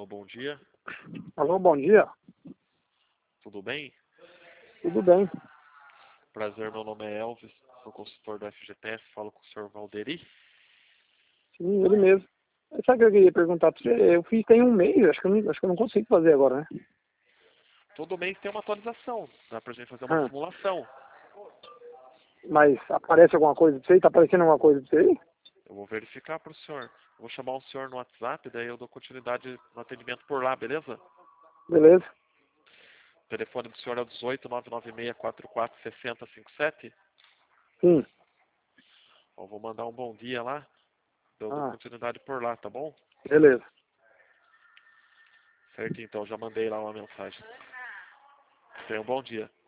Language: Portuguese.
Alô, bom dia. Alô, bom dia. Tudo bem? Tudo bem? Prazer, meu nome é Elvis, sou consultor da FGTS, falo com o senhor Valderi. Sim, ele mesmo. Sabe o que eu queria perguntar pra você? Eu fiz tem um mês, acho que eu não consigo fazer agora, né? Todo mês tem uma atualização, dá pra gente fazer uma Ah, simulação. mas aparece alguma coisa pra você? Tá aparecendo alguma coisa pra você aí? Eu vou verificar para o senhor. Eu vou chamar o senhor no WhatsApp, daí eu dou continuidade no atendimento por lá, beleza? Beleza? O telefone do senhor é o 18996446057. Sim. Eu vou mandar um bom dia lá, eu dou Ah, continuidade por lá, tá bom? beleza. Certo, então, já mandei lá uma mensagem. Tenha um bom dia.